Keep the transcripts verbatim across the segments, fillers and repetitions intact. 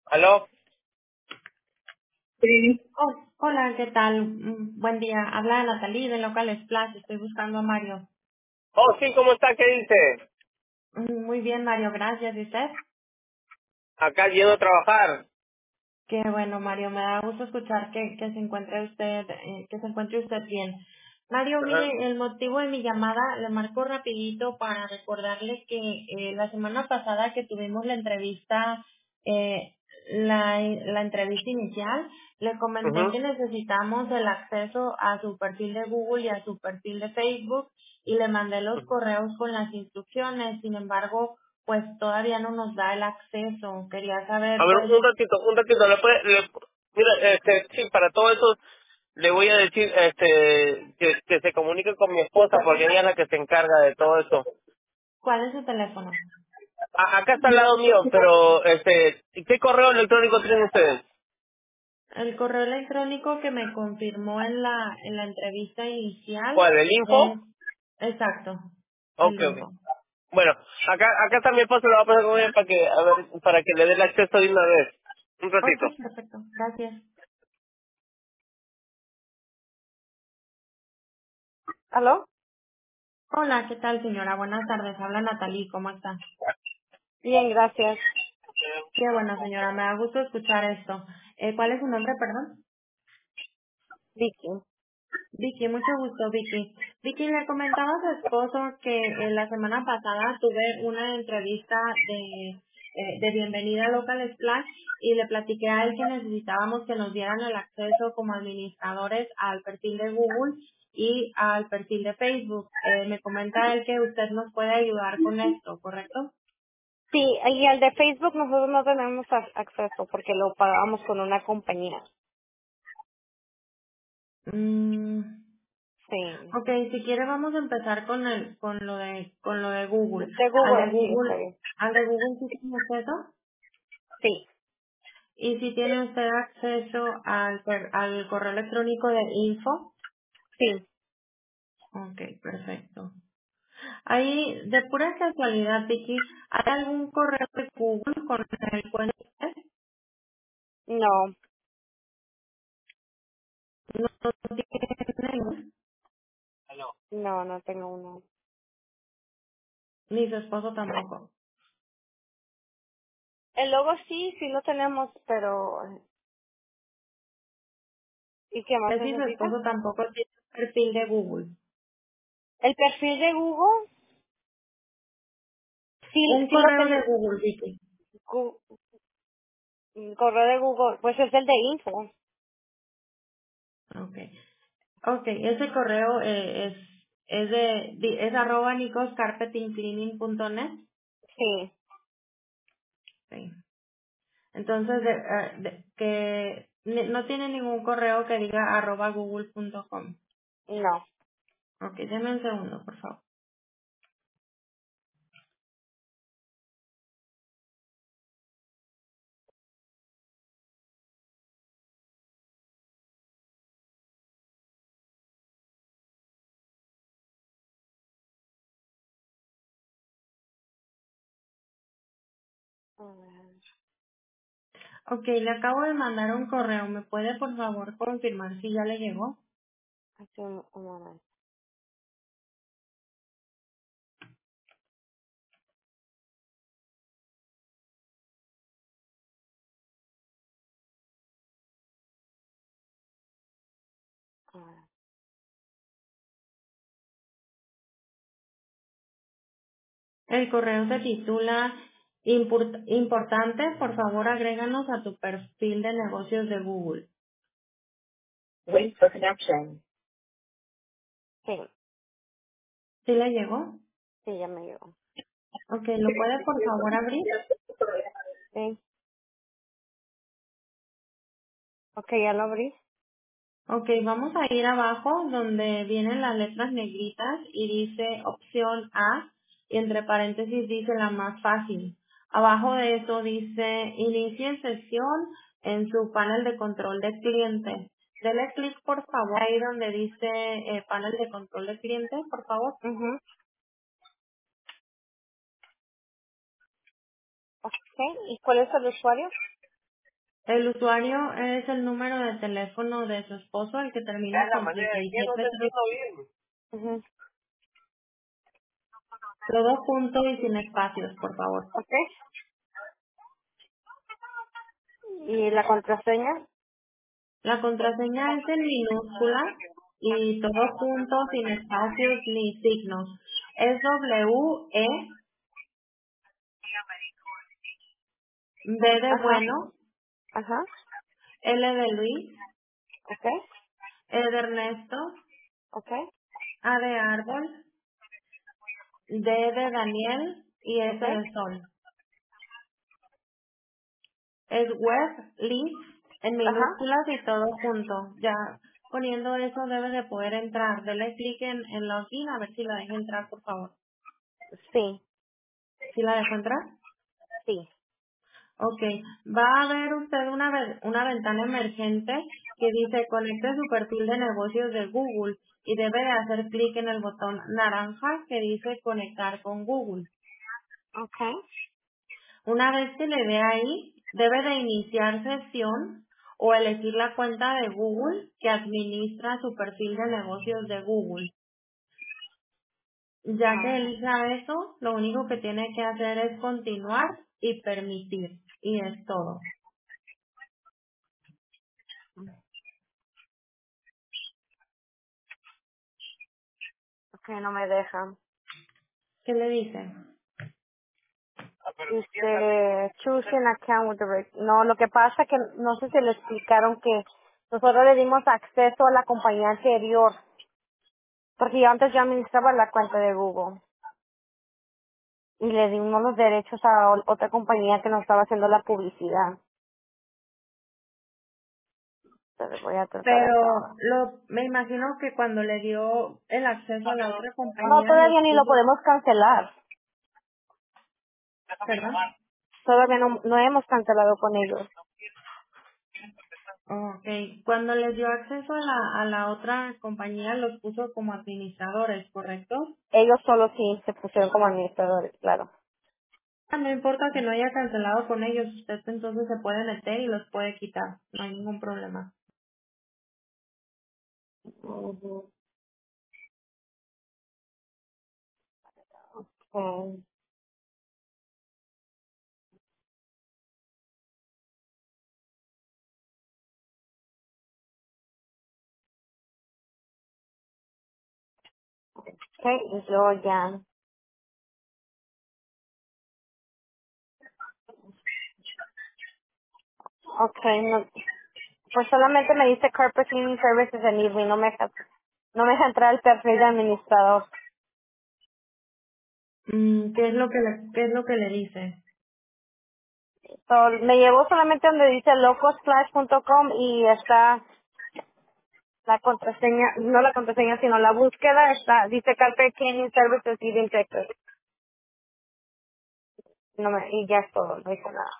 ¿Aló? Sí. Oh, hola, ¿qué tal? Mm, Buen día. Habla Natalie de Local Splash. Estoy buscando a Mario. Oh, sí, ¿cómo está? ¿Qué dice? Mm, Muy bien, Mario. Gracias. ¿Y usted? Acá yendo a trabajar. Qué bueno, Mario. Me da gusto escuchar que, que se encuentre usted, eh, que se encuentre usted bien. Mario, Ajá. mire, el motivo de mi llamada le marco rapidito para recordarle que eh, la semana pasada que tuvimos la entrevista, eh, la, la entrevista inicial, le comenté Ujú, que necesitamos el acceso a su perfil de Google y a su perfil de Facebook y le mandé los ujú. correos con las instrucciones. Sin embargo, pues todavía no nos da el acceso. Quería A saber, ver, pues, un ratito, un ratito. ¿Le puede, le- mira, este, sí, para todo eso le voy a decir este, que, que se comunique con mi esposa porque ella es la que se encarga de todo eso. ¿cuál es su teléfono? A- acá está al lado mío, pero, este, ¿qué correo electrónico tienen ustedes? El correo electrónico que me confirmó en la, en la entrevista inicial ¿Cuál? ¿El info? es, exacto, el Ok, ok. info. Bueno, acá, acá está mi esposa, lo va a pasar con ella para que, a ver, para que le dé el acceso de una vez. Un Ok, ratito. perfecto. Gracias. ¿Aló? Hola, ¿qué tal, señora? Buenas tardes. Habla Natalie, ¿cómo está? Bien, gracias. Qué bueno, señora. Me da gusto escuchar esto. Eh, ¿Cuál es su nombre, perdón? Vicky. Vicky, mucho gusto, Vicky. Vicky, le comentaba a su esposo que eh, la semana pasada tuve una entrevista de, eh, de bienvenida a Local Splash y le platiqué a él que necesitábamos que nos dieran el acceso como administradores al perfil de Google y al perfil de Facebook. Eh, me comenta él que usted nos puede ayudar con esto, ¿correcto? Sí, y al de Facebook nosotros no tenemos ac- acceso porque lo pagamos con una compañía. Mm, Sí. ok, si quiere vamos a empezar con el, con lo de, con lo de Google. De Al de Google, sí, está Google, bien. al de Google sí tiene acceso. Sí, Y si tiene usted acceso al, per- al correo electrónico de info. sí. Ok, perfecto. Ahí, de pura casualidad, Vicky, ¿hay algún correo de Google con el cual usted No, no tiene, no, no tengo uno. ni su esposo tampoco? El logo sí, sí lo tenemos, pero ¿y qué más Es si su necesita? esposo tampoco tiene un perfil de Google. El perfil de Google, sí, Un sí lo correo de tenemos. Google, Vicky. El correo de Google, pues es el de info. Ok. Ok, ese correo eh, es, es de, di- es arroba nicoscarpetingcleaning.net. Sí, Sí. Entonces, de- eh, de- que ni- no tiene ningún correo que diga arroba google punto com. no. Ok, denme un segundo, por favor. A ver, Ok, le acabo de mandar un correo. ¿Me puede, por favor, confirmar si ya le llegó? hace un, un momento. A ver. El correo se titula Import- Importante, por favor, agréganos a tu perfil de negocios de Google. Wait for connection. Sí, ¿Sí le llegó? sí, ya me llegó. Ok, ¿lo puede, por favor, abrir? Sí, ok, ya lo abrí. Ok, vamos a ir abajo donde vienen las letras negritas y dice opción A y entre paréntesis dice la más fácil. Abajo de eso dice inicie sesión en su panel de control de cliente. Dele clic por favor ahí donde dice eh, panel de control de cliente, por favor. Mhm. Ok, ¿y cuál es el usuario? El usuario es el número de teléfono de su esposo, el que termina Es la con manera treinta en y que no siete te tres. entiendo bien. Ujú. Todo junto y sin espacios, por favor. Ok. ¿Y la contraseña? La contraseña es en minúsculas y todo junto, sin espacios ni signos. Es W, E, B de Ajá, bueno, ajá. L de Luis, Ok, E de Ernesto, ok, A de árbol, D de Daniel y S ok. de sol. Es web, list, en Ajá. minúsculas y todo junto. Ya poniendo eso debe de poder entrar. Dele clic en, en login a ver si la deja entrar, por favor. Sí, ¿Sí la dejo entrar? sí. Ok. Va a ver usted una, ve- una ventana emergente que dice conecte su perfil de negocios de Google y debe de hacer clic en el botón naranja que dice conectar con Google. Ok. Una vez que le dé ahí, debe de iniciar sesión o elegir la cuenta de Google que administra su perfil de negocios de Google. Ya que Ah, elija eso, lo único que tiene que hacer es continuar y permitir. Y es todo. ok, no me deja. ¿Qué le dice? Dice, choose an account with direct. No, lo que pasa que no sé si le explicaron que nosotros le dimos acceso a la compañía anterior, porque yo antes yo administraba la cuenta de Google y le dimos los derechos a o- otra compañía que nos estaba haciendo la publicidad. Entonces voy a tratar Pero acá. lo, me imagino que cuando le dio el acceso a la otra No, compañía, los todavía ni lo puso, podemos cancelar. ¿perdón? Todavía no, no hemos cancelado con ellos. Okay. Cuando les dio acceso a la, a la otra compañía, los puso como administradores, ¿correcto? Ellos solo sí se pusieron como administradores, claro. No importa que no haya cancelado con ellos, usted entonces se puede meter y los puede quitar, no hay ningún problema. Ujú. Okay. Okay, y yo ya. Okay, no, pues solamente me dice Carpet Cleaning Services en Irving, no me deja, no me deja entrar al perfil de administrador. Mm, ¿qué es lo que le, qué es lo que le dice? So, me llevó solamente donde dice locosplash punto com y está la contraseña, no la contraseña, sino la búsqueda, está, dice Carpet Cleaning Services Irving, Texas. No me, y ya es todo, no dice nada.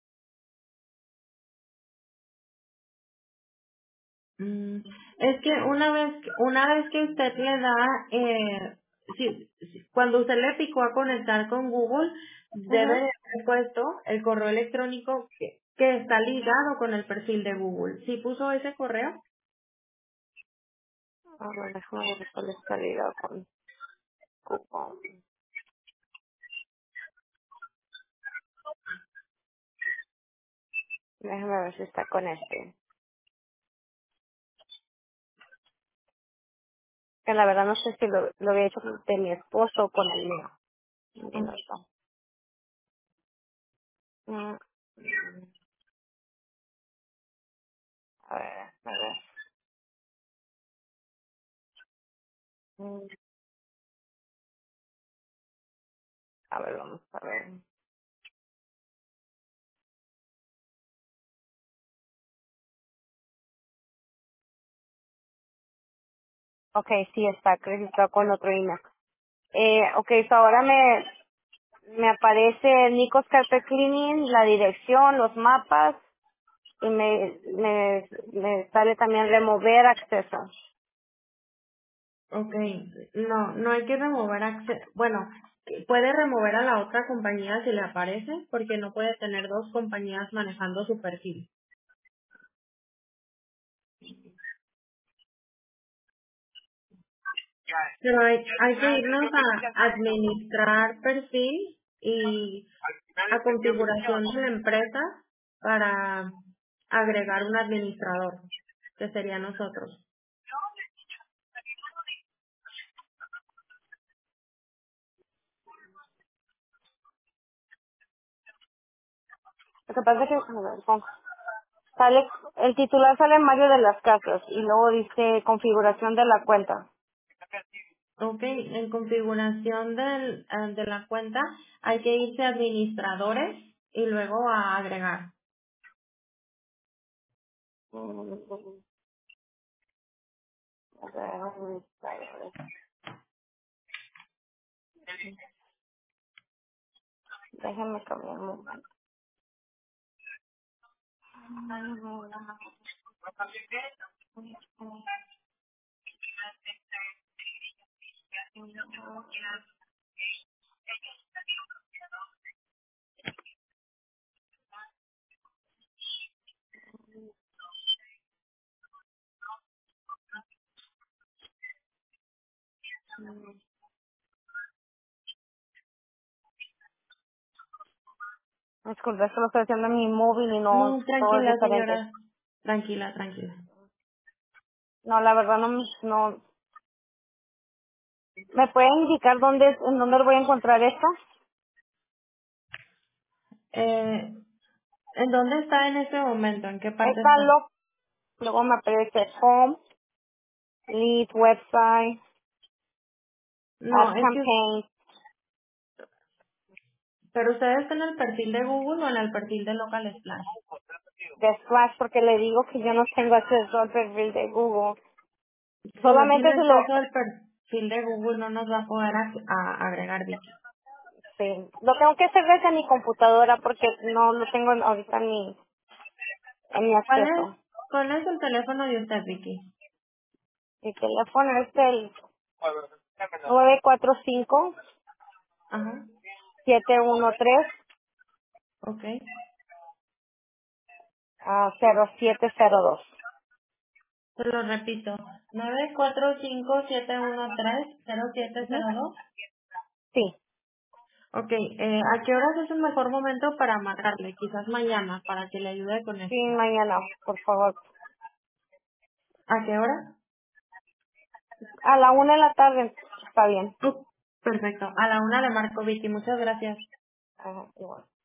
Mm, es que una vez, que- una vez que usted le da, eh, si, si- cuando usted le picó a conectar con Google, debe Ujú. de haber puesto el correo electrónico que, que está ligado con el perfil de Google. ¿Sí puso ese correo? A ver, déjame ver cuál está ligado con Google. Déjame ver si está con este. Que la verdad no sé si lo, lo había hecho de mi esposo o con el mío. Un minuto. Mm, A ver, a ver. Mm, A ver, vamos a ver. Ok, sí está registrado con otro email. Eh, ok, so ahora me, me aparece Nico's Carpet Cleaning, la dirección, los mapas y me, me, me sale también remover acceso. Ok, no, no hay que remover acceso. Bueno, puede remover a la otra compañía si le aparece, porque no puede tener dos compañías manejando su perfil. Pero hay, hay que irnos a administrar perfil y a configuración de la empresa para agregar un administrador, que sería nosotros. Lo que pasa es que a ver, con- sale, el titular sale en Mario de las Casas y luego dice configuración de la cuenta. Ok, en configuración del, eh, de la cuenta hay que irse a administradores y luego a agregar. Mm, a ver, administradores. Déjenme cambiar un momento. Disculpe, es que lo estoy haciendo en mi móvil y no, No, todo es tranquila diferente. señora, tranquila, tranquila. No, la verdad no, me- no. ¿Me puede indicar dónde, es- en dónde voy a encontrar esto? Eh, ¿En dónde está en este momento? ¿En qué Ahí parte está está? lo, luego me aparece home, lead, website, No, ad es que, campaign, pero usted está en el perfil de Google o en el perfil de Local Splash. de Splash, porque le digo que yo no tengo acceso al perfil de Google. Si no tiene Solamente se lo, acceso al perfil de Google no nos va a poder ag- a- agregar Vicky. sí, lo tengo que hacer desde mi computadora porque no lo tengo en- ahorita en mi, en mi ¿Cuál es, acceso. cuál es el teléfono de usted, Vicky? Mi teléfono es el nueve cuatro cinco, Ajá, siete uno tres, ok. cero siete cero dos. Se lo repito. nueve cuatro cinco siete uno tres cero siete Ujú. cero dos. Sí, Ok, eh, ¿a qué horas es el mejor momento para marcarle? Quizás mañana, para que le ayude con sí, esto. mañana, por favor. ¿A qué hora? A la una de la tarde, está bien. Oh, perfecto. A la una le marco, Vicky. Muchas gracias. Ajá, igual.